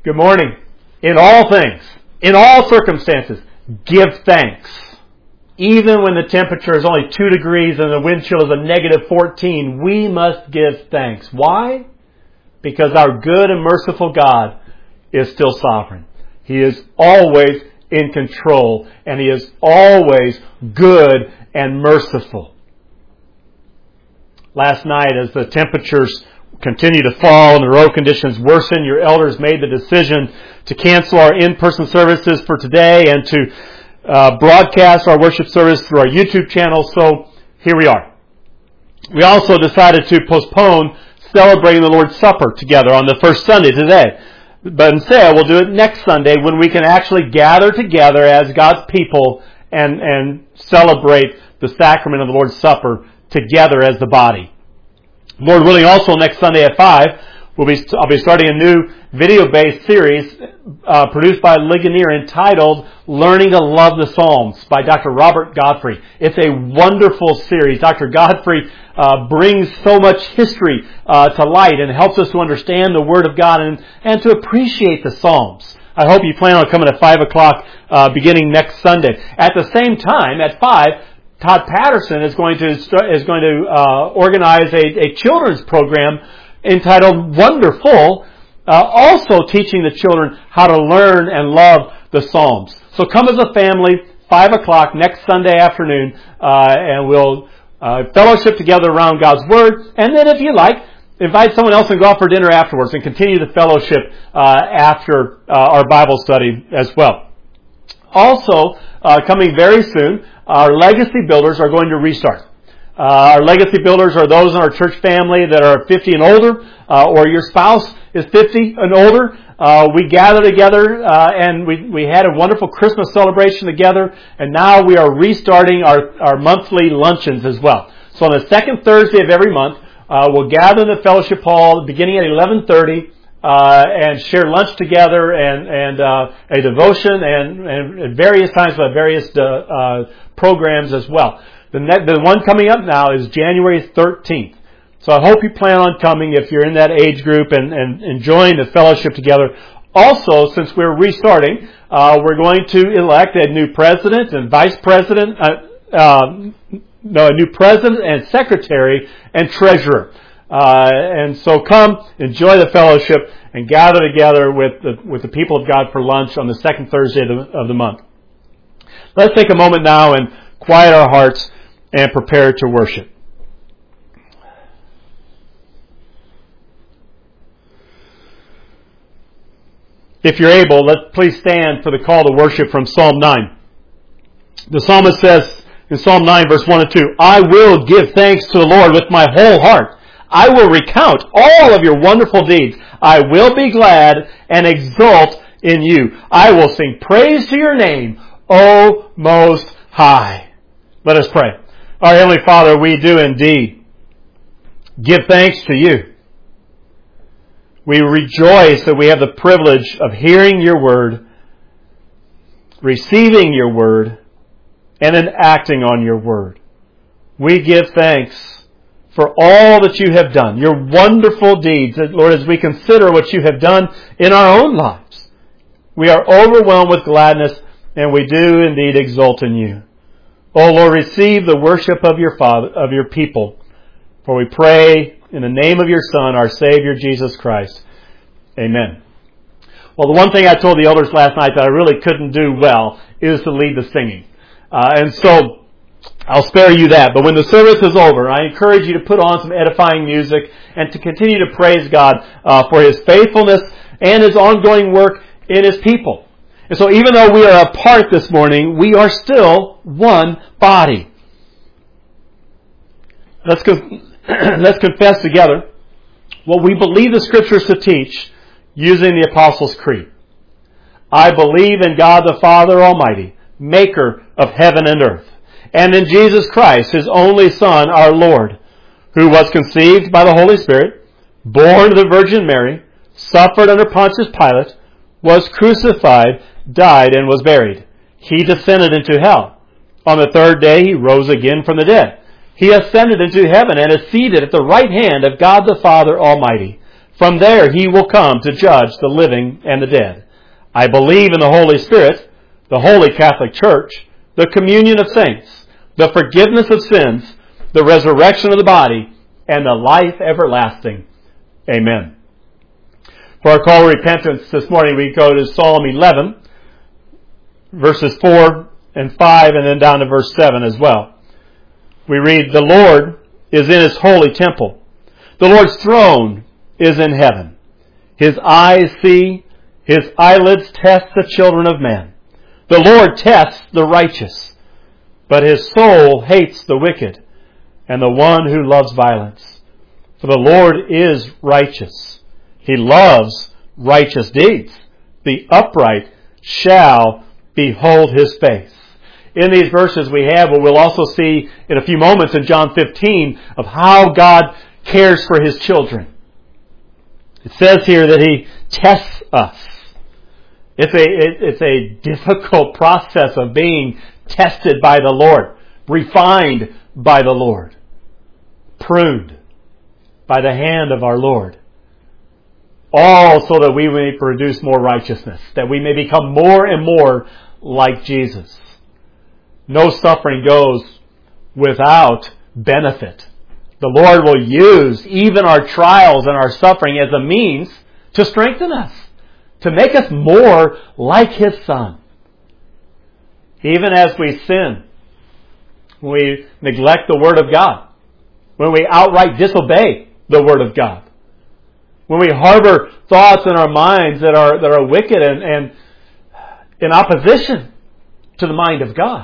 Good morning. In all things, in all circumstances, give thanks. Even when the temperature is only 2 degrees and the wind chill is a negative 14, we must give thanks. Why? Because our good and merciful God is still sovereign. He is always in control, and He is always good and merciful. Last night, as the temperatures continue to fall and the road conditions worsen, your elders made the decision to cancel our in-person services for today and to broadcast our worship service through our YouTube channel. So here we are. We also decided to postpone celebrating the Lord's Supper together on the first Sunday today. But instead, we'll do it next Sunday when we can actually gather together as God's people and celebrate the sacrament of the Lord's Supper together as the body. Lord willing, also next Sunday at 5, I'll be starting a new video-based series produced by Ligonier entitled Learning to Love the Psalms by Dr. Robert Godfrey. It's a wonderful series. Dr. Godfrey brings so much history to light and helps us to understand the Word of God and to appreciate the Psalms. I hope you plan on coming at 5 o'clock beginning next Sunday. At the same time, at 5, Todd Patterson is going to organize a children's program entitled Wonderful, also teaching the children how to learn and love the Psalms. So come as a family, 5 o'clock next Sunday afternoon, and we'll fellowship together around God's Word. And then if you like, invite someone else and go out for dinner afterwards and continue the fellowship after our Bible study as well. Also, coming very soon, our legacy builders are going to restart. Our legacy builders are those in our church family that are 50 and older, or your spouse is 50 and older. We gather together, and we had a wonderful Christmas celebration together, and now we are restarting our monthly luncheons as well. So on the second Thursday of every month, we'll gather in the fellowship hall beginning at 11:30, and share lunch together and a devotion and at various times by various programs as well. The one coming up now is January 13th. So I hope you plan on coming if you're in that age group and enjoying the fellowship together. Also, since we're restarting, we're going to elect a new president and vice president, a new president and secretary and treasurer. And so come, enjoy the fellowship, and gather together with the people of God for lunch on the second Thursday of the month. Let's take a moment now and quiet our hearts and prepare to worship. If you're able, please stand for the call to worship from Psalm 9. The psalmist says in Psalm 9, verse 1 and 2, I will give thanks to the Lord with my whole heart. I will recount all of your wonderful deeds. I will be glad and exult in you. I will sing praise to your name, O Most High. Let us pray. Our Heavenly Father, we do indeed give thanks to you. We rejoice that we have the privilege of hearing your word, receiving your word, and then acting on your word. We give thanks for all that you have done, your wonderful deeds. Lord, as we consider what you have done in our own lives, we are overwhelmed with gladness, and we do indeed exult in you. Oh Lord, receive the worship of your people. For we pray in the name of your Son, our Savior, Jesus Christ. Amen. Well, the one thing I told the elders last night that I really couldn't do well is to lead the singing. And so I'll spare you that. But when the service is over, I encourage you to put on some edifying music and to continue to praise God for His faithfulness and His ongoing work in His people. And so even though we are apart this morning, we are still one body. Let's confess together what we believe the Scriptures to teach using the Apostles' Creed. I believe in God the Father Almighty, maker of heaven and earth, and in Jesus Christ, His only Son, our Lord, who was conceived by the Holy Spirit, born of the Virgin Mary, suffered under Pontius Pilate, was crucified, died, and was buried. He descended into hell. On the third day He rose again from the dead. He ascended into heaven and is seated at the right hand of God the Father Almighty. From there He will come to judge the living and the dead. I believe in the Holy Spirit, the Holy Catholic Church, the communion of saints, the forgiveness of sins, the resurrection of the body, and the life everlasting. Amen. For our call to repentance this morning, we go to Psalm 11, verses 4 and 5, and then down to verse 7 as well. We read, "The Lord is in His holy temple. The Lord's throne is in heaven. His eyes see, His eyelids test the children of men. The Lord tests the righteous, but His soul hates the wicked and the one who loves violence. For the Lord is righteous. He loves righteous deeds. The upright shall behold His face." In these verses we have what we'll also see in a few moments in John 15 of how God cares for His children. It says here that He tests us. It's a difficult process of being tested by the Lord, refined by the Lord, pruned by the hand of our Lord. All so that we may produce more righteousness, that we may become more and more like Jesus. No suffering goes without benefit. The Lord will use even our trials and our suffering as a means to strengthen us, to make us more like His Son. Even as we sin, when we neglect the Word of God, when we outright disobey the Word of God, when we harbor thoughts in our minds that are wicked and in opposition to the mind of God,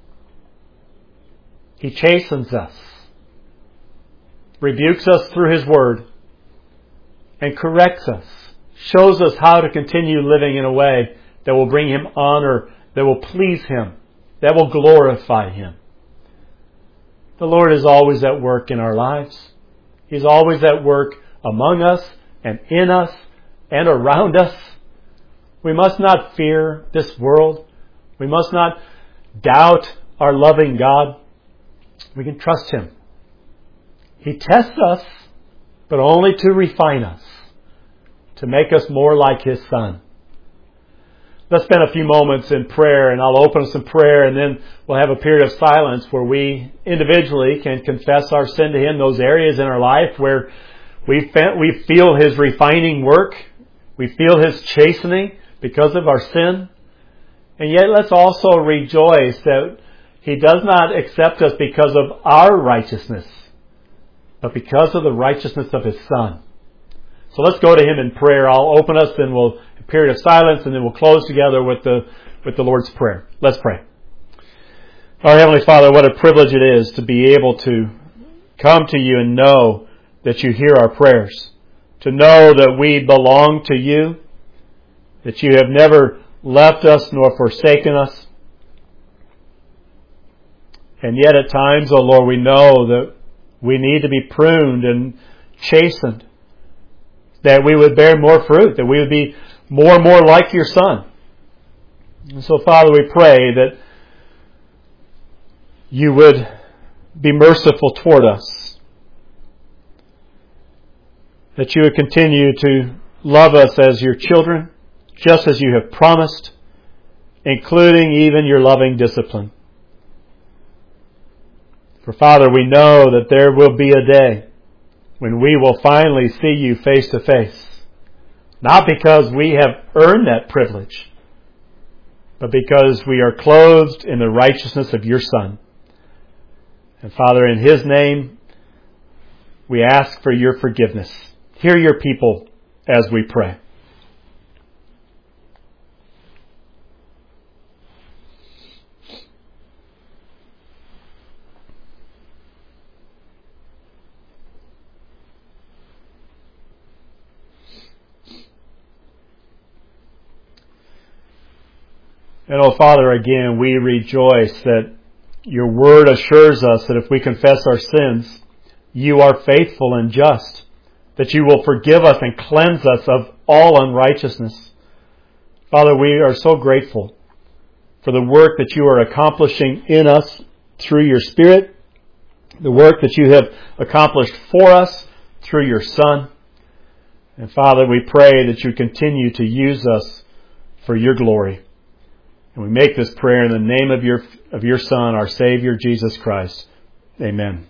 He chastens us, rebukes us through His Word, and corrects us, shows us how to continue living in a way that will bring Him honor, that will please Him, that will glorify Him. The Lord is always at work in our lives. He's always at work among us and in us and around us. We must not fear this world. We must not doubt our loving God. We can trust Him. He tests us, but only to refine us, to make us more like His Son. Let's spend a few moments in prayer, and I'll open us in prayer, and then we'll have a period of silence where we individually can confess our sin to Him, those areas in our life where we feel His refining work, we feel His chastening because of our sin. And yet let's also rejoice that He does not accept us because of our righteousness, but because of the righteousness of His Son. So let's go to Him in prayer. I'll open us, then we'll have a period of silence, and then we'll close together with the Lord's Prayer. Let's pray. Our Heavenly Father, what a privilege it is to be able to come to You and know that You hear our prayers, to know that we belong to You, that You have never left us nor forsaken us. And yet at times, oh Lord, we know that we need to be pruned and chastened, that we would bear more fruit, that we would be more and more like Your Son. And so, Father, we pray that You would be merciful toward us, that You would continue to love us as Your children, just as You have promised, including even Your loving discipline. For Father, we know that there will be a day when we will finally see You face to face. Not because we have earned that privilege, but because we are clothed in the righteousness of Your Son. And Father, in His name, we ask for Your forgiveness. Hear Your people as we pray. And, oh Father, again, we rejoice that Your Word assures us that if we confess our sins, You are faithful and just, that You will forgive us and cleanse us of all unrighteousness. Father, we are so grateful for the work that You are accomplishing in us through Your Spirit, the work that You have accomplished for us through Your Son. And Father, we pray that you continue to use us for your glory. And we make this prayer in the name of your Son, our Savior, Jesus Christ. Amen.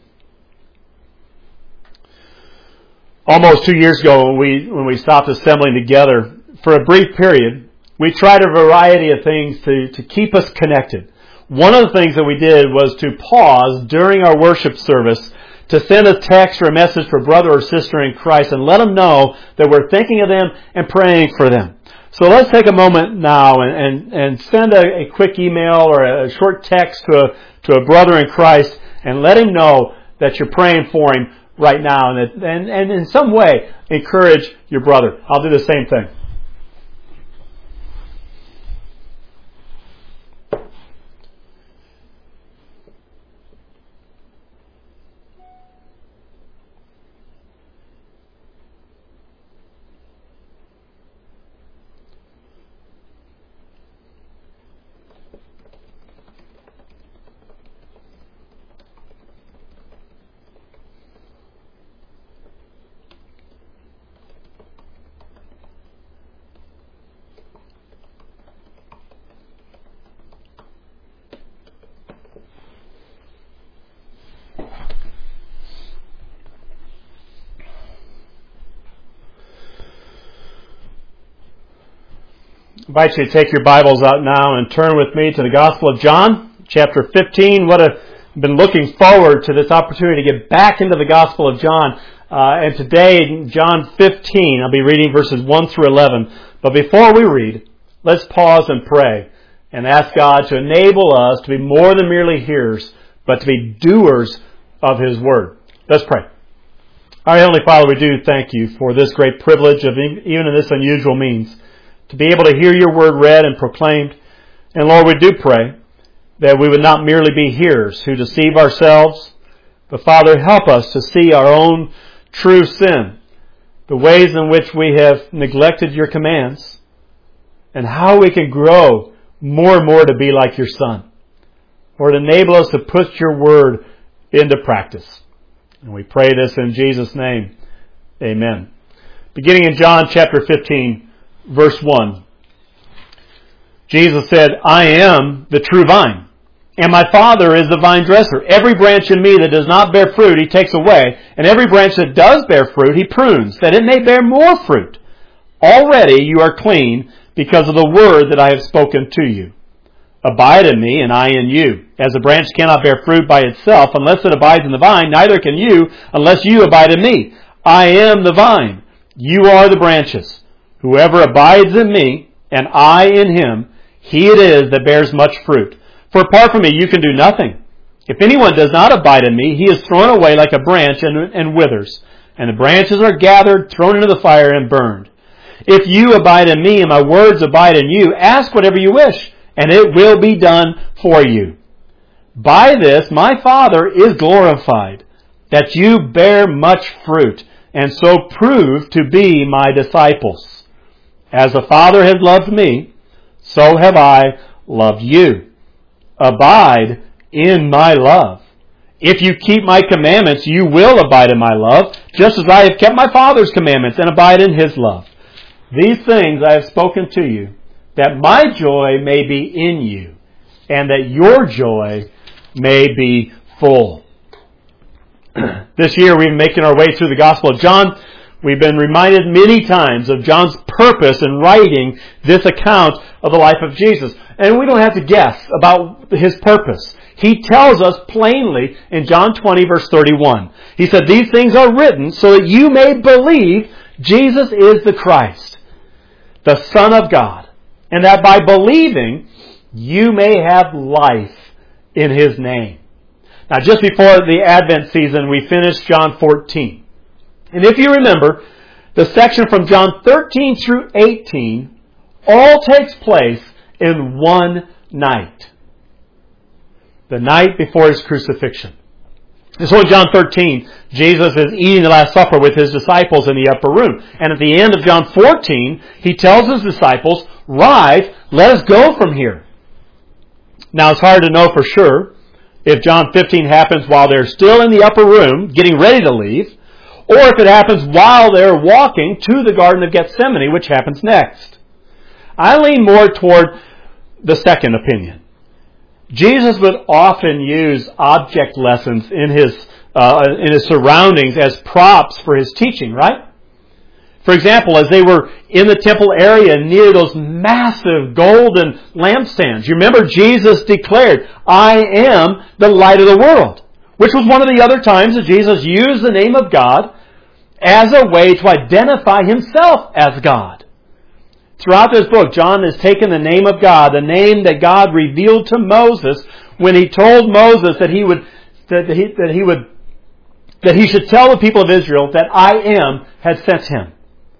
Almost 2 years ago, when we stopped assembling together, for a brief period, we tried a variety of things to keep us connected. One of the things that we did was to pause during our worship service to send a text or a message for brother or sister in Christ and let them know that we're thinking of them and praying for them. So let's take a moment now and send a quick email or a short text to a brother in Christ and let him know that you're praying for him right now and in some way encourage your brother. I'll do the same thing. I invite you to take your Bibles out now and turn with me to the Gospel of John, chapter 15. I've been looking forward to this opportunity to get back into the Gospel of John. And today, in John 15, I'll be reading verses 1 through 11. But before we read, let's pause and pray and ask God to enable us to be more than merely hearers, but to be doers of His Word. Let's pray. Our Heavenly Father, we do thank you for this great privilege of, even in this unusual means, to be able to hear your word read and proclaimed. And Lord, we do pray that we would not merely be hearers who deceive ourselves, but Father, help us to see our own true sin, the ways in which we have neglected your commands, and how we can grow more and more to be like your Son. Lord, enable us to put your word into practice. And we pray this in Jesus' name. Amen. Beginning in John chapter 15, verse 1. Jesus said, I am the true vine, and my Father is the vine dresser. Every branch in me that does not bear fruit, He takes away, and every branch that does bear fruit, He prunes, that it may bear more fruit. Already you are clean because of the word that I have spoken to you. Abide in me, and I in you. As a branch cannot bear fruit by itself unless it abides in the vine, neither can you unless you abide in me. I am the vine. You are the branches. Whoever abides in me, and I in him, he it is that bears much fruit. For apart from me you can do nothing. If anyone does not abide in me, he is thrown away like a branch and withers. And the branches are gathered, thrown into the fire, and burned. If you abide in me, and my words abide in you, ask whatever you wish, and it will be done for you. By this my Father is glorified, that you bear much fruit, and so prove to be my disciples. As the Father has loved me, so have I loved you. Abide in my love. If you keep my commandments, you will abide in my love, just as I have kept my Father's commandments and abide in His love. These things I have spoken to you, that my joy may be in you, and that your joy may be full. This year we've been making our way through the Gospel of John. We've been reminded many times of John's purpose in writing this account of the life of Jesus. And we don't have to guess about his purpose. He tells us plainly in John 20, verse 31. He said, these things are written so that you may believe Jesus is the Christ, the Son of God, and that by believing you may have life in His name. Now, just before the Advent season, we finished John 14. And if you remember, the section from John 13 through 18 all takes place in one night. The night before His crucifixion. And so in John 13, Jesus is eating the Last Supper with His disciples in the upper room. And at the end of John 14, He tells His disciples, rise, let us go from here. Now it's hard to know for sure if John 15 happens while they're still in the upper room, getting ready to leave, or if it happens while they're walking to the Garden of Gethsemane, which happens next. I lean more toward the second opinion. Jesus would often use object lessons in his surroundings as props for his teaching, right? For example, as they were in the temple area near those massive golden lampstands, you remember Jesus declared, "I am the light of the world," which was one of the other times that Jesus used the name of God as a way to identify himself as God. Throughout this book, John has taken the name of God, the name that God revealed to Moses when he told Moses that he should tell the people of Israel that I am had sent him.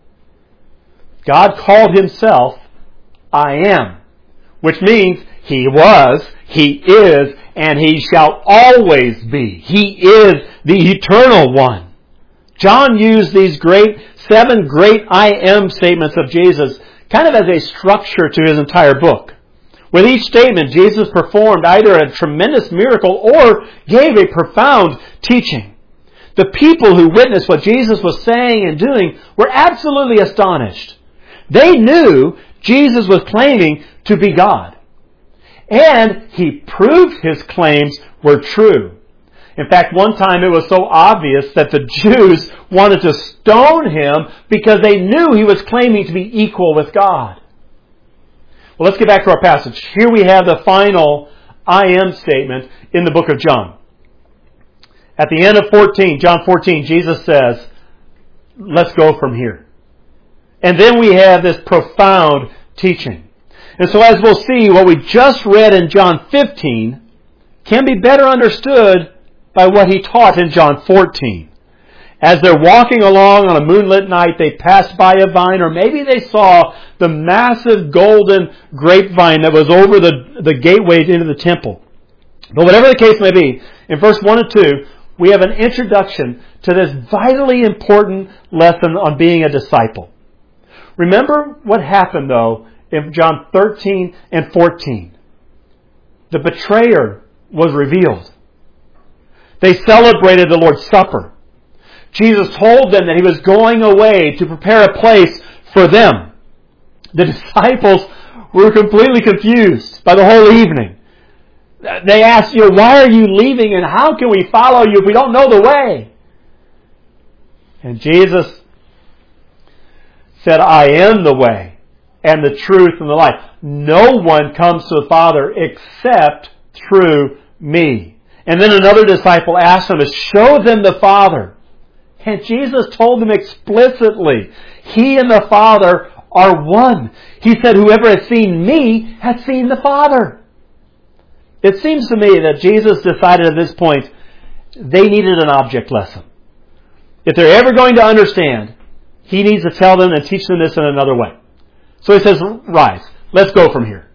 God called himself I am, which means he was, he is, and he shall always be. He is the eternal one. John used these seven great I am statements of Jesus kind of as a structure to his entire book. With each statement, Jesus performed either a tremendous miracle or gave a profound teaching. The people who witnessed what Jesus was saying and doing were absolutely astonished. They knew Jesus was claiming to be God. And he proved his claims were true. In fact, one time it was so obvious that the Jews wanted to stone him because they knew he was claiming to be equal with God. Well, let's get back to our passage. Here we have the final I am statement in the book of John. At the end of John 14, Jesus says, "Let's go from here." And then we have this profound teaching. And so as we'll see, what we just read in John 15 can be better understood by what he taught in John 14. As they're walking along on a moonlit night, they passed by a vine, or maybe they saw the massive golden grapevine that was over the gateway into the temple. But whatever the case may be, in verse 1 and 2, we have an introduction to this vitally important lesson on being a disciple. Remember what happened, though, in John 13 and 14. The betrayer was revealed. They celebrated the Lord's Supper. Jesus told them that he was going away to prepare a place for them. The disciples were completely confused by the whole evening. They asked, "Why are you leaving and how can we follow you if we don't know the way?" And Jesus said, "I am the way and the truth and the life. No one comes to the Father except through me." And then another disciple asked him to show them the Father. And Jesus told them explicitly, he and the Father are one. He said, "Whoever has seen me has seen the Father." It seems to me that Jesus decided at this point they needed an object lesson. If they're ever going to understand, he needs to tell them and teach them this in another way. So he says, "Rise, let's go from here."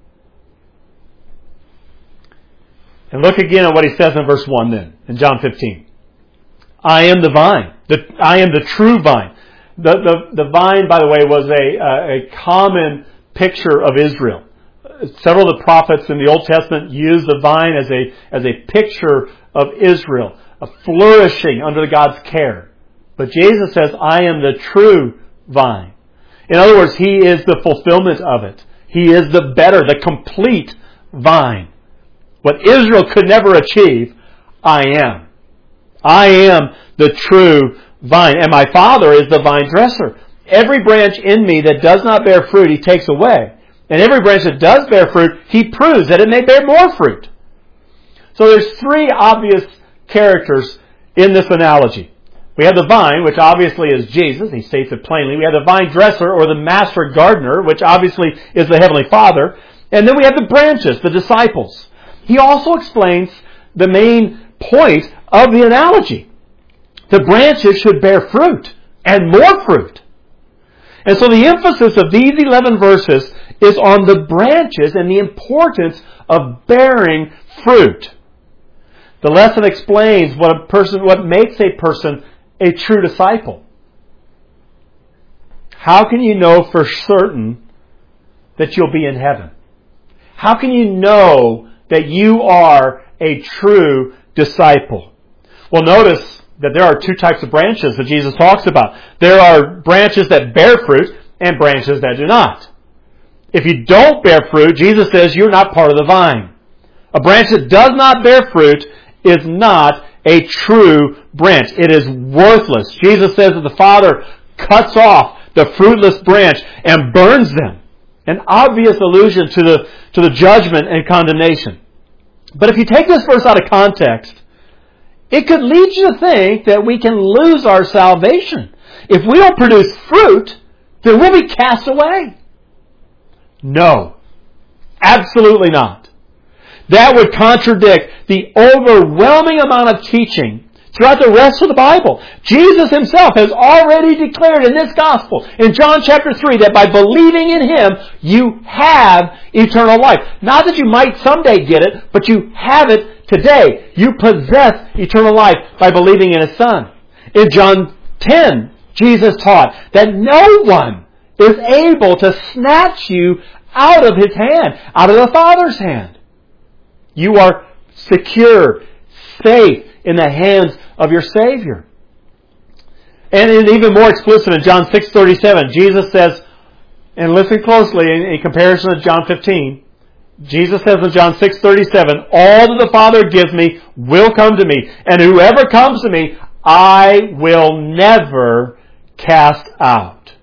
And look again at what he says in verse 1 then, in John 15. "I am the vine. I am the true vine." The vine, by the way, was a common picture of Israel. Several of the prophets in the Old Testament used the vine as a picture of Israel, a flourishing under God's care. But Jesus says, "I am the true vine." In other words, he is the fulfillment of it. He is the better, the complete vine. What Israel could never achieve, I am. I am the true vine, and my Father is the vine dresser. Every branch in me that does not bear fruit, he takes away. And every branch that does bear fruit, he prunes that it may bear more fruit. So there's three obvious characters in this analogy. We have the vine, which obviously is Jesus. He states it plainly. We have the vine dresser, or the master gardener, which obviously is the Heavenly Father. And then we have the branches, the disciples. He also explains the main point of the analogy. The branches should bear fruit, and more fruit. And so the emphasis of these 11 verses is on the branches and the importance of bearing fruit. The lesson explains what makes a person a true disciple. How can you know for certain that you'll be in heaven? How can you know that you are a true disciple? Well, notice that there are two types of branches that Jesus talks about. There are branches that bear fruit and branches that do not. If you don't bear fruit, Jesus says you're not part of the vine. A branch that does not bear fruit is not a true branch. It is worthless. Jesus says that the Father cuts off the fruitless branch and burns them. An obvious allusion to the judgment and condemnation. But if you take this verse out of context, it could lead you to think that we can lose our salvation. If we don't produce fruit, then we'll be cast away. No. Absolutely not. That would contradict the overwhelming amount of teaching throughout the rest of the Bible. Jesus Himself has already declared in this Gospel, in John chapter 3, that by believing in Him, you have eternal life. Not that you might someday get it, but you have it today. You possess eternal life by believing in His Son. In John 10, Jesus taught that no one is able to snatch you out of His hand, out of the Father's hand. You are secure, safe in the hands of your Savior. And even more explicit in John 6:37, Jesus says, and listen closely in comparison to John 15, Jesus says in John 6:37, all that the Father gives me will come to me, and whoever comes to me, I will never cast out.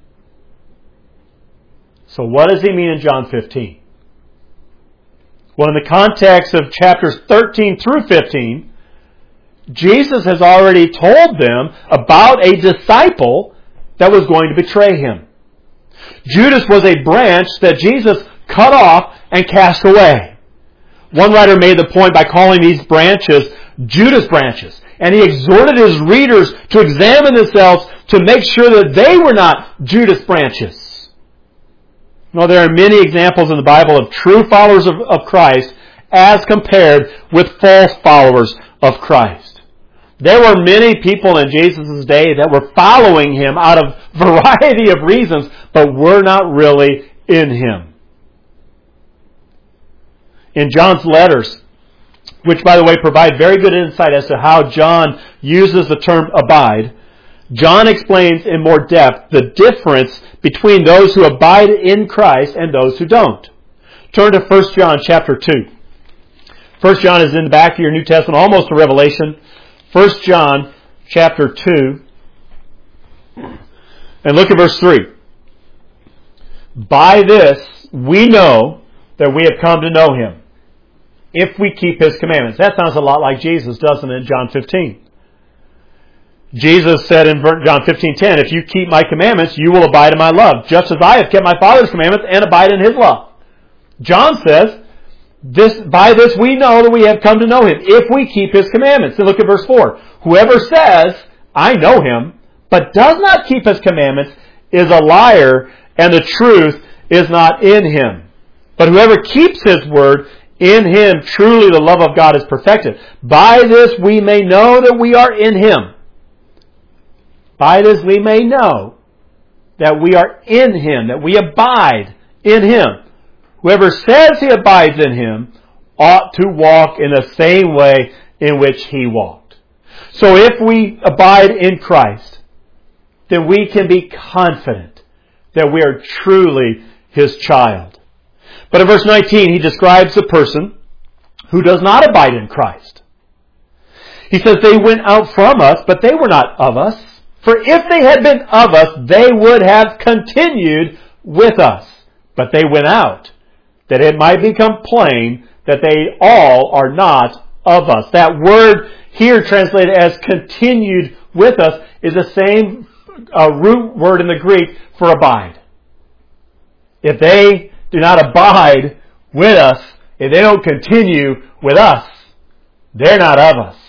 So what does He mean in John 15? Well, in the context of chapters 13 through 15, Jesus has already told them about a disciple that was going to betray Him. Judas was a branch that Jesus cut off and cast away. One writer made the point by calling these branches Judas branches. And he exhorted his readers to examine themselves to make sure that they were not Judas branches. Well, there are many examples in the Bible of true followers of Christ as compared with false followers of Christ. There were many people in Jesus' day that were following Him out of a variety of reasons, but were not really in Him. In John's letters, which, by the way, provide very good insight as to how John uses the term abide, John explains in more depth the difference between those who abide in Christ and those who don't. Turn to 1 John chapter 2. 1 John is in the back of your New Testament, almost to Revelation. 1 John chapter 2. And look at verse 3. By this we know that we have come to know Him, if we keep His commandments. That sounds a lot like Jesus, doesn't it, in John 15? Jesus said in John 15:10, if you keep my commandments, you will abide in my love, just as I have kept my Father's commandments and abide in His love. John says, by this we know that we have come to know Him, if we keep His commandments. And look at verse 4. Whoever says, I know Him, but does not keep His commandments, is a liar, and the truth is not in him. But whoever keeps His word, in Him truly the love of God is perfected. By this we may know that we are in Him. By this we may know that we are in Him, that we abide in Him. Whoever says he abides in Him ought to walk in the same way in which He walked. So if we abide in Christ, then we can be confident that we are truly His child. But in verse 19, he describes a person who does not abide in Christ. He says, they went out from us, but they were not of us. For if they had been of us, they would have continued with us. But they went out, that it might become plain that they all are not of us. That word here translated as continued with us is the same root word in the Greek for abide. If they do not abide with us, if they don't continue with us, they're not of us.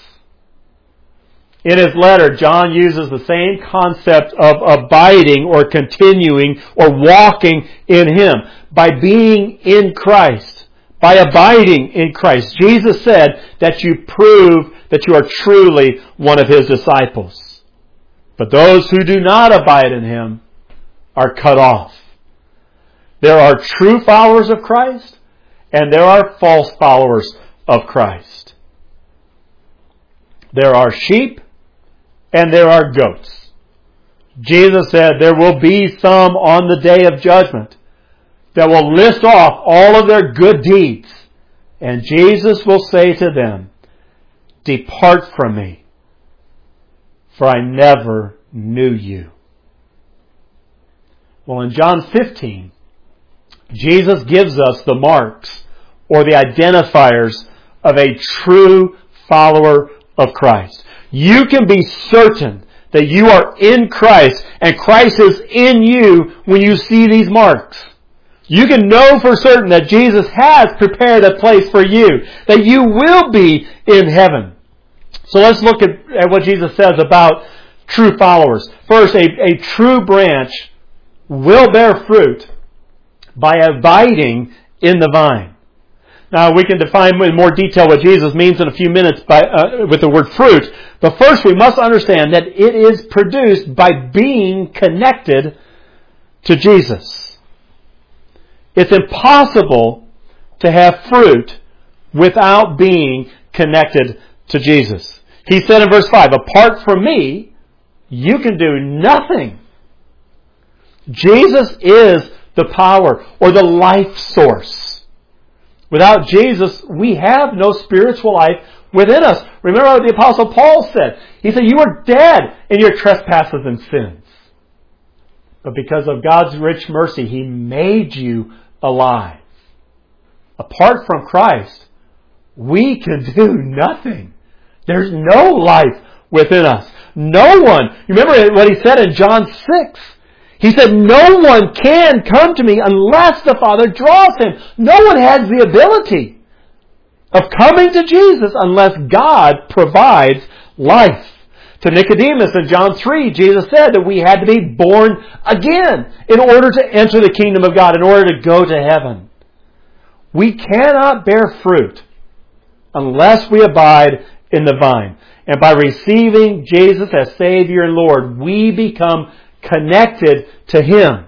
In his letter, John uses the same concept of abiding or continuing or walking in Him. By being in Christ, by abiding in Christ, Jesus said that you prove that you are truly one of His disciples. But those who do not abide in Him are cut off. There are true followers of Christ, and there are false followers of Christ. There are sheep, and there are goats. Jesus said there will be some on the day of judgment that will list off all of their good deeds. And Jesus will say to them, "Depart from me, for I never knew you." Well, in John 15, Jesus gives us the marks or the identifiers of a true follower of Christ. You can be certain that you are in Christ and Christ is in you when you see these marks. You can know for certain that Jesus has prepared a place for you, that you will be in heaven. So let's look at what Jesus says about true followers. First, a true branch will bear fruit by abiding in the vine. Now, we can define in more detail what Jesus means in a few minutes with the word fruit. But first, we must understand that it is produced by being connected to Jesus. It's impossible to have fruit without being connected to Jesus. He said in verse 5, "Apart from me, you can do nothing." Jesus is the power or the life source. Without Jesus, we have no spiritual life within us. Remember what the Apostle Paul said. He said, "You were dead in your trespasses and sins. But because of God's rich mercy, He made you alive." Apart from Christ, we can do nothing. There's no life within us. No one. Remember what He said in John 6. He said, "No one can come to me unless the Father draws him." No one has the ability of coming to Jesus unless God provides life. To Nicodemus in John 3, Jesus said that we had to be born again in order to enter the kingdom of God, in order to go to heaven. We cannot bear fruit unless we abide in the vine. And by receiving Jesus as Savior and Lord, we become connected to Him.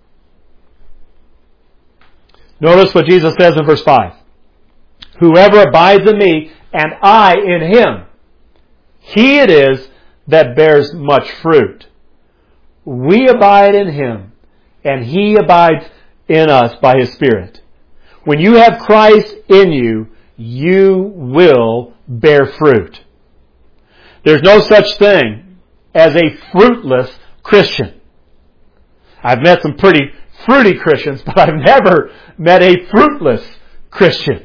Notice what Jesus says in verse 5. "Whoever abides in me and I in him, he it is that bears much fruit." We abide in Him and He abides in us by His Spirit. When you have Christ in you, you will bear fruit. There's no such thing as a fruitless Christian. I've met some pretty fruity Christians, but I've never met a fruitless Christian.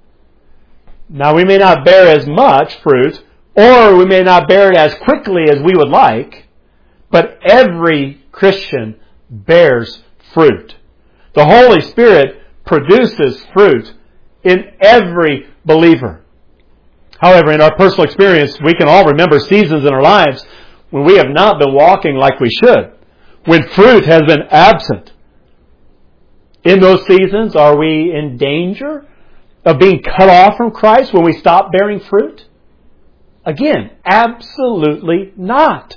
Now, we may not bear as much fruit, or we may not bear it as quickly as we would like, but every Christian bears fruit. The Holy Spirit produces fruit in every believer. However, in our personal experience, we can all remember seasons in our lives when we have not been walking like we should, when fruit has been absent. In those seasons, are we in danger of being cut off from Christ when we stop bearing fruit? Again, absolutely not.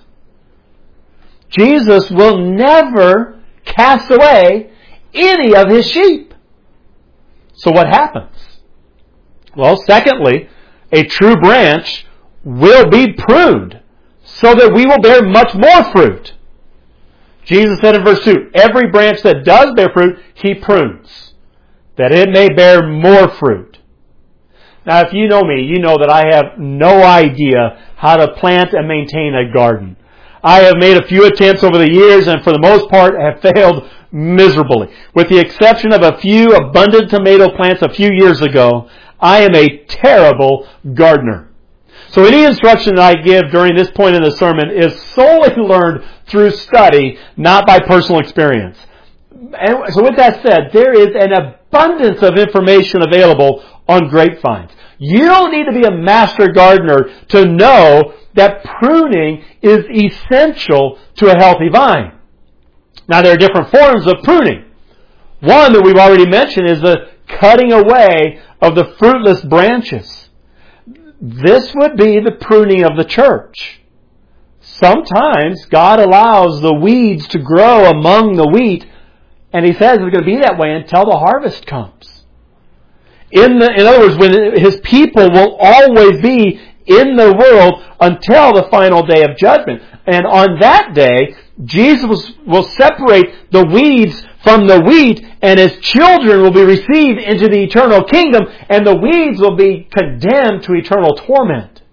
Jesus will never cast away any of His sheep. So what happens? Well, secondly, a true branch will be pruned so that we will bear much more fruit. Jesus said in verse 2, "Every branch that does bear fruit, He prunes, that it may bear more fruit." Now, if you know me, you know that I have no idea how to plant and maintain a garden. I have made a few attempts over the years and for the most part have failed miserably. With the exception of a few abundant tomato plants a few years ago, I am a terrible gardener. So any instruction that I give during this point in the sermon is solely learned through study, not by personal experience. And so with that said, there is an abundance of information available on grapevines. You don't need to be a master gardener to know that pruning is essential to a healthy vine. Now, there are different forms of pruning. One that we've already mentioned is the cutting away of the fruitless branches. This would be the pruning of the church. Sometimes God allows the weeds to grow among the wheat, and He says it's going to be that way until the harvest comes. In other words, when His people will always be in the world until the final day of judgment. And on that day, Jesus will separate the weeds from the wheat, and His children will be received into the eternal kingdom, and the weeds will be condemned to eternal torment.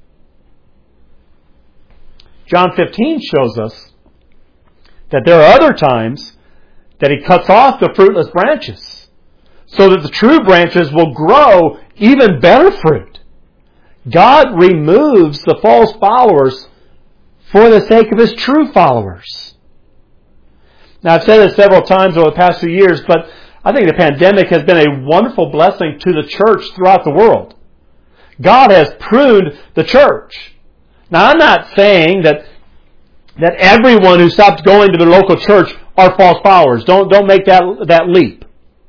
John 15 shows us that there are other times that He cuts off the fruitless branches so that the true branches will grow even better fruit. God removes the false followers for the sake of His true followers. Now, I've said this several times over the past few years, but I think the pandemic has been a wonderful blessing to the church throughout the world. God has pruned the church. Now, I'm not saying that everyone who stopped going to their local church are false followers. Don't make that leap.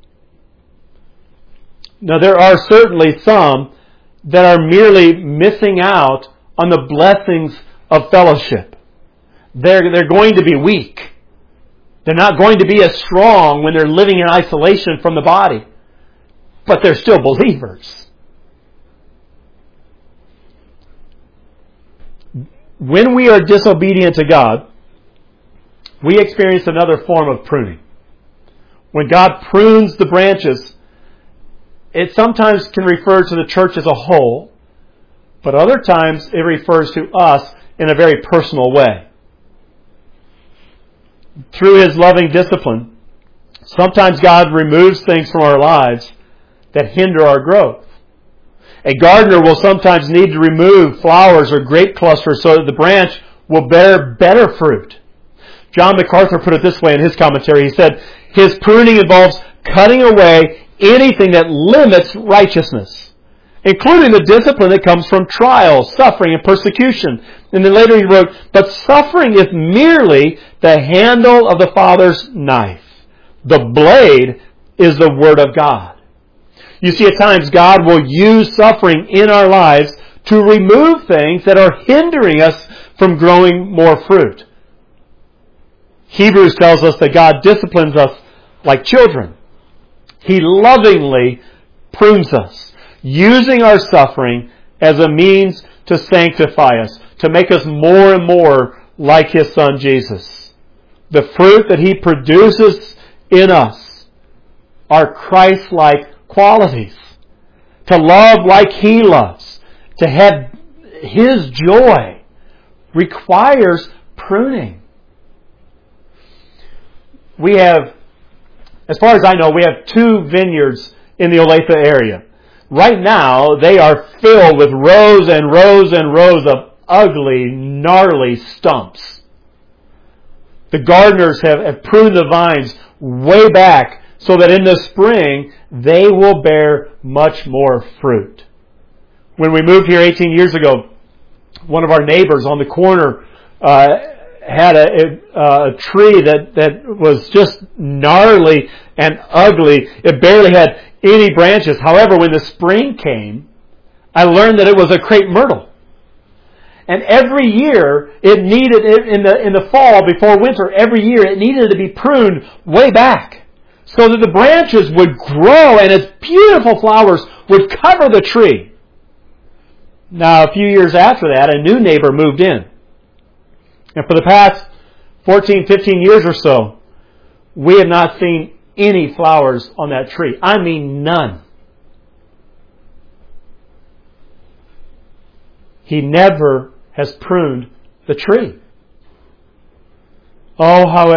Now, there are certainly some that are merely missing out on the blessings of fellowship. They're going to be weak. They're not going to be as strong when they're living in isolation from the body. But they're still believers. When we are disobedient to God, we experience another form of pruning. When God prunes the branches, it sometimes can refer to the church as a whole, but other times it refers to us in a very personal way. Through His loving discipline, sometimes God removes things from our lives that hinder our growth. A gardener will sometimes need to remove flowers or grape clusters so that the branch will bear better fruit. John MacArthur put it this way in his commentary. He said, His pruning involves cutting away anything that limits righteousness, including the discipline that comes from trials, suffering, and persecution. And then later he wrote, but suffering is merely the handle of the Father's knife. The blade is the Word of God. You see, at times God will use suffering in our lives to remove things that are hindering us from growing more fruit. Hebrews tells us that God disciplines us like children. He lovingly prunes us, using our suffering as a means to sanctify us, to make us more and more like His Son Jesus. The fruit that He produces in us are Christ-like qualities. To love like He loves, to have His joy, requires pruning. We have, as far as I know, we have 2 vineyards in the Olathe area. Right now, they are filled with rows and rows and rows of ugly, gnarly stumps. The gardeners have pruned the vines way back so that in the spring they will bear much more fruit. When we moved here 18 years ago, one of our neighbors on the corner had a tree that was just gnarly and ugly. It barely had any branches. However, when the spring came, I learned that it was a crepe myrtle. And every year, it needed, in the fall before winter, every year it needed to be pruned way back so that the branches would grow and its beautiful flowers would cover the tree. Now, a few years after that, a new neighbor moved in. And for the past 14, 15 years or so, we have not seen any flowers on that tree. I mean, none. He never has pruned the tree. Oh, how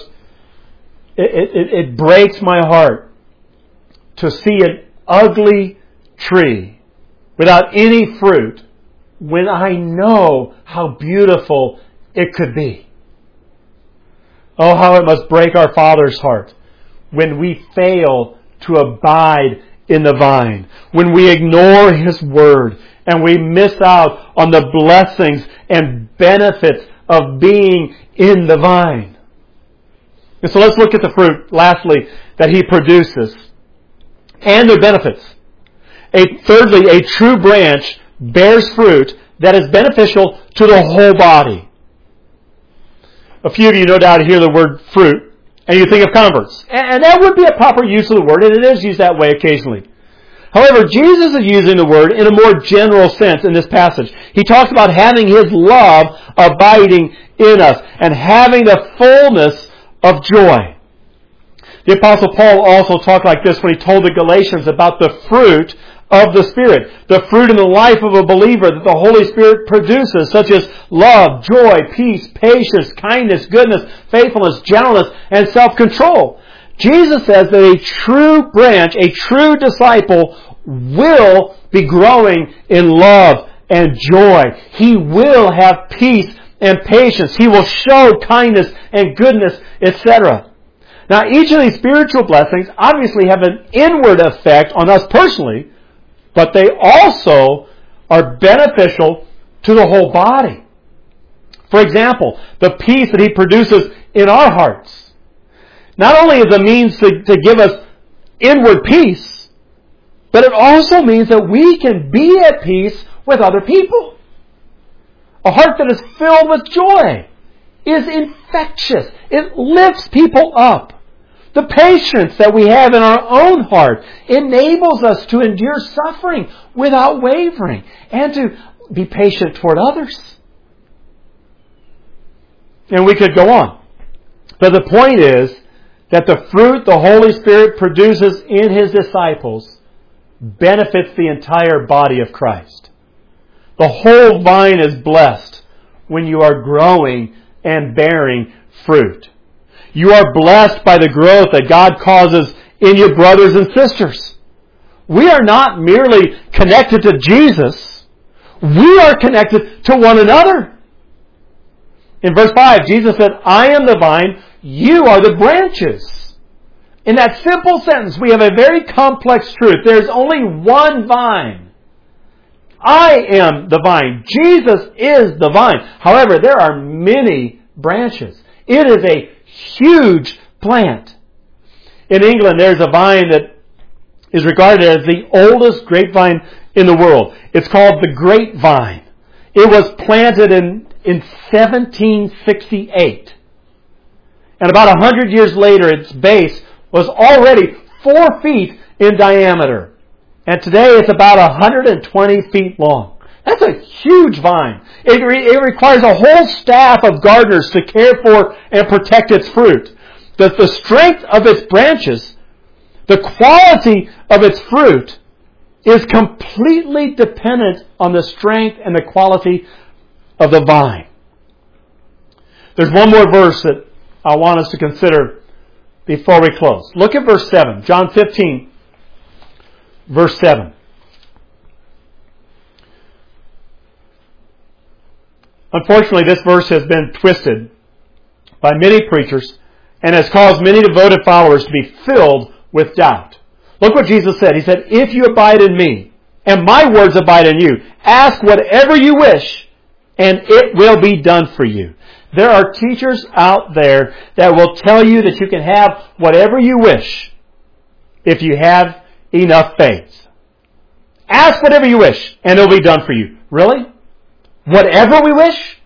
it breaks my heart to see an ugly tree without any fruit when I know how beautiful it could be. Oh, how it must break our Father's heart when we fail to abide in the vine, when we ignore His Word, and we miss out on the blessings and benefits of being in the vine. And so let's look at the fruit, lastly, that He produces and their benefits. Thirdly, a true branch bears fruit that is beneficial to the whole body. A few of you no doubt hear the word fruit and you think of converts. And that would be a proper use of the word, and it is used that way occasionally. However, Jesus is using the word in a more general sense in this passage. He talks about having His love abiding in us and having the fullness of joy. The Apostle Paul also talked like this when he told the Galatians about the fruit of the Spirit. The fruit in the life of a believer that the Holy Spirit produces, such as love, joy, peace, patience, kindness, goodness, faithfulness, gentleness, and self-control. Jesus says that a true branch, a true disciple, will be growing in love and joy. He will have peace and patience. He will show kindness and goodness, etc. Now, each of these spiritual blessings obviously have an inward effect on us personally, but they also are beneficial to the whole body. For example, the peace that He produces in our hearts not only is a means to give us inward peace, but it also means that we can be at peace with other people. A heart that is filled with joy is infectious. It lifts people up. The patience that we have in our own heart enables us to endure suffering without wavering and to be patient toward others. And we could go on. But the point is that the fruit the Holy Spirit produces in His disciples benefits the entire body of Christ. The whole vine is blessed when you are growing and bearing fruit. You are blessed by the growth that God causes in your brothers and sisters. We are not merely connected to Jesus. We are connected to one another. In verse 5, Jesus said, I am the vine, you are the branches. In that simple sentence, we have a very complex truth. There's only one vine. I am the vine. Jesus is the vine. However, there are many branches. It is a huge plant. In England, there's a vine that is regarded as the oldest grapevine in the world. It's called the grapevine. It was planted in 1768. And about 100 years later, its base was already 4 feet in diameter. And today it's about 120 feet long. That's a huge vine. It requires a whole staff of gardeners to care for and protect its fruit. The strength of its branches, the quality of its fruit, is completely dependent on the strength and the quality of the vine. There's one more verse that I want us to consider before we close. Look at verse 7. John 15, verse 7. Unfortunately, this verse has been twisted by many preachers and has caused many devoted followers to be filled with doubt. Look what Jesus said. He said, if you abide in me, and my words abide in you, ask whatever you wish, and it will be done for you. There are teachers out there that will tell you that you can have whatever you wish if you have enough faith. Ask whatever you wish, and it will be done for you. Really? Whatever we wish?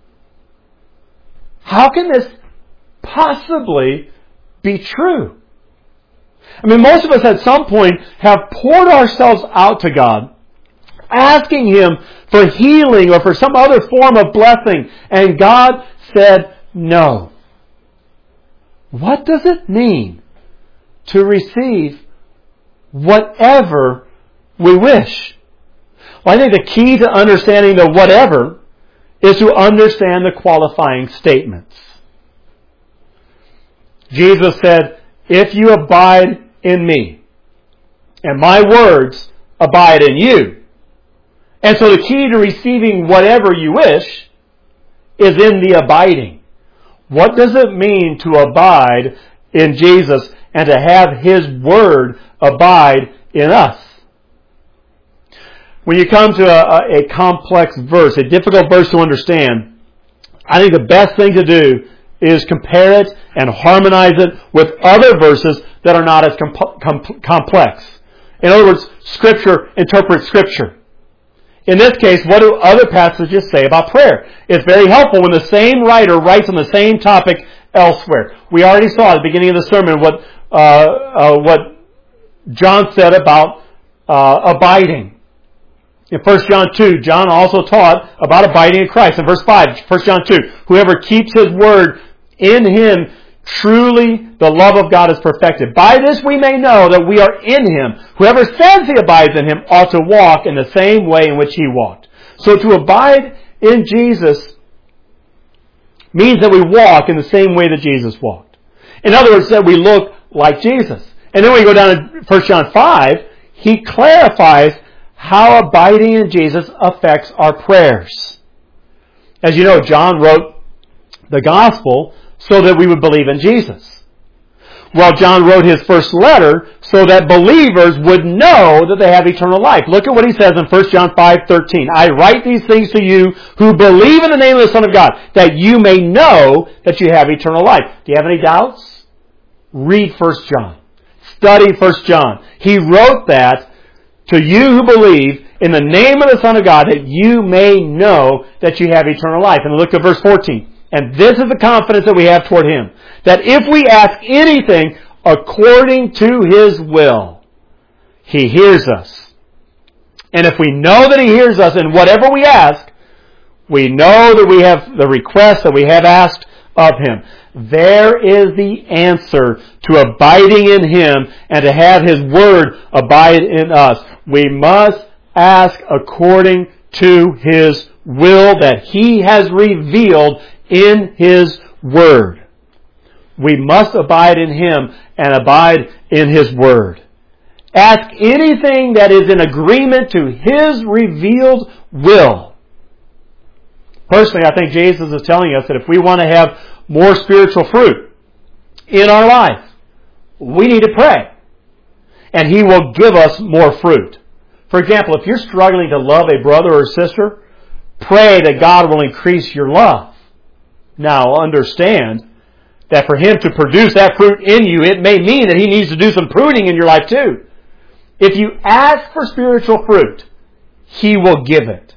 How can this possibly be true? I mean, most of us at some point have poured ourselves out to God, asking Him for healing or for some other form of blessing, and God said no. What does it mean to receive whatever we wish? Well, I think the key to understanding the whatever is to understand the qualifying statements. Jesus said, if you abide in me, and my words abide in you. And so the key to receiving whatever you wish is in the abiding. What does it mean to abide in Jesus and to have His Word abide in us? When you come to a complex verse, a difficult verse to understand, I think the best thing to do is compare it and harmonize it with other verses that are not as complex. In other words, Scripture interprets Scripture. In this case, what do other passages say about prayer? It's very helpful when the same writer writes on the same topic elsewhere. We already saw at the beginning of the sermon what John said about abiding. In 1 John 2, John also taught about abiding in Christ. In verse 5, 1 John 2, whoever keeps His word, in Him truly the love of God is perfected. By this we may know that we are in Him. Whoever says he abides in Him ought to walk in the same way in which He walked. So to abide in Jesus means that we walk in the same way that Jesus walked. In other words, that we look like Jesus. And then when we go down to 1 John 5, he clarifies how abiding in Jesus affects our prayers. As you know, John wrote the gospel so that we would believe in Jesus. Well, John wrote his first letter so that believers would know that they have eternal life. Look at what he says in 1 John 5:13. I write these things to you who believe in the name of the Son of God, that you may know that you have eternal life. Do you have any doubts? Read 1 John. Study 1 John. He wrote that to you who believe in the name of the Son of God, that you may know that you have eternal life. And look at verse 14. And this is the confidence that we have toward Him, that if we ask anything according to His will, He hears us. And if we know that He hears us in whatever we ask, we know that we have the request that we have asked of Him. There is the answer to abiding in Him and to have His Word abide in us. We must ask according to His will that He has revealed in His Word. We must abide in Him and abide in His Word. Ask anything that is in agreement to His revealed will. Personally, I think Jesus is telling us that if we want to have more spiritual fruit in our life, we need to pray. And He will give us more fruit. For example, if you're struggling to love a brother or sister, pray that God will increase your love. Now, understand that for Him to produce that fruit in you, it may mean that He needs to do some pruning in your life too. If you ask for spiritual fruit, He will give it.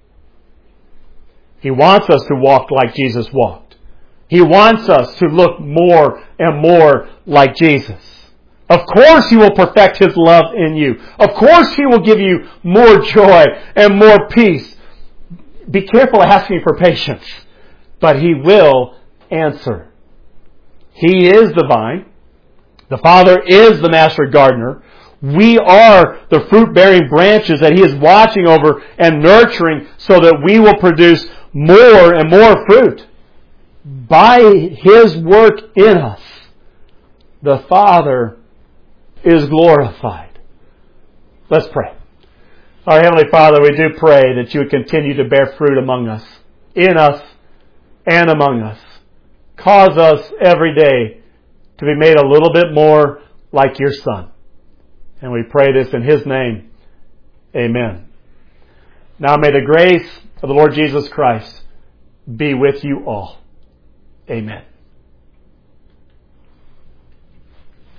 He wants us to walk like Jesus walked. He wants us to look more and more like Jesus. Of course He will perfect His love in you. Of course He will give you more joy and more peace. Be careful asking for patience. But He will answer. He is the vine. The Father is the master gardener. We are the fruit-bearing branches that He is watching over and nurturing so that we will produce more and more fruit. By His work in us, the Father is glorified. Let's pray. Our Heavenly Father, we do pray that You would continue to bear fruit among us, in us, and among us. Cause us every day to be made a little bit more like Your Son. And we pray this in His name. Amen. Now may the grace of the Lord Jesus Christ be with you all. Amen.